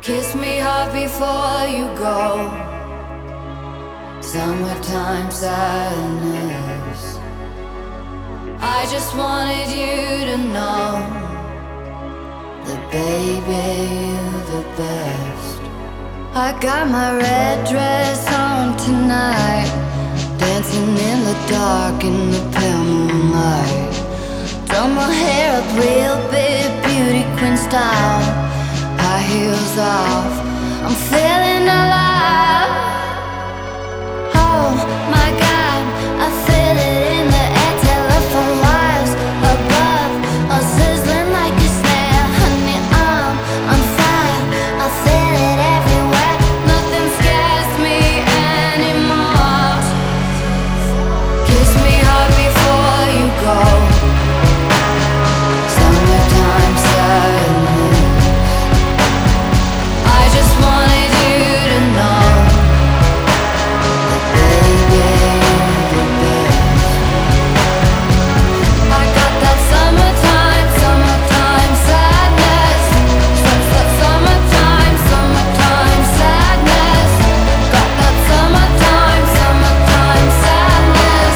Kiss me hard before you go. Summertime sadness. I just wanted you to know that baby, you're the best. I got my red dress on tonight, dancing in the dark in the pale moonlight. Done my hair up real big, beauty queen style, high heels off, I'm feeling alive. Oh my God, I feel it in the air, telephone wires above, all sizzling like a snare. Honey, I'm on fire, I feel it everywhere. Nothing scares me anymore. Kiss me hard before you go. Summertime sadness. I just wanted you to know that baby, you're the best. I got that summertime, summertime sadness. Summertime, summertime sadness. Got that summertime, summertime sadness.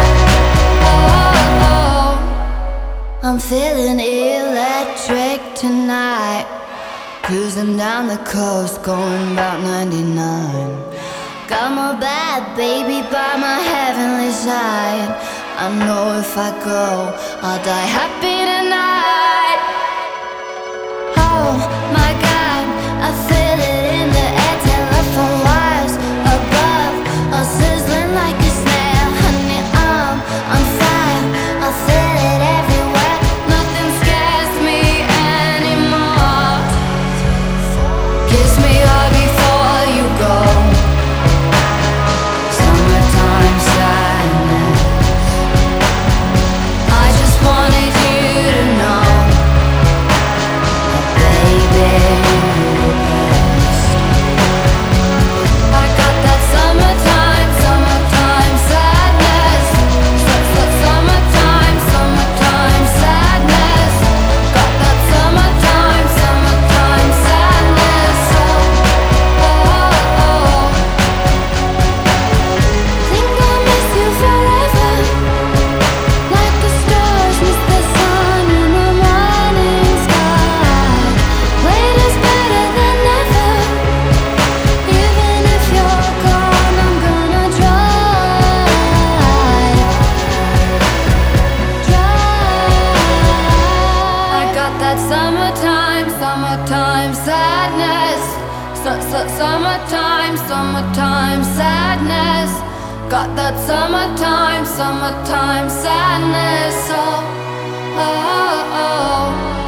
Oh, I'm feeling electric tonight. Cruising down the coast, going about 99. Got my bad baby by my heavenly side. I know if I go, I'll die happy tonight. Oh my God, I feel it in the air, telephone wires above, all sizzling like a snare. Honey, I'm on fire, I feel it everywhere. Nothing scares me anymore. Kiss me hard before you go. Summertime sadness. I just wanted you to know that baby, you're the best. I got that summertime, summertime sadness. Summertime, summertime sadness. Got that summertime, summertime sadness. Think I'll miss you forever, like the stars miss the sun in the morning sky. Wait is better than never. Even if you're gone, I'm gonna try. I got that summertime, summertime sadness. Summertime, summertime sadness. Got that summertime, summertime sadness. Oh, oh, oh.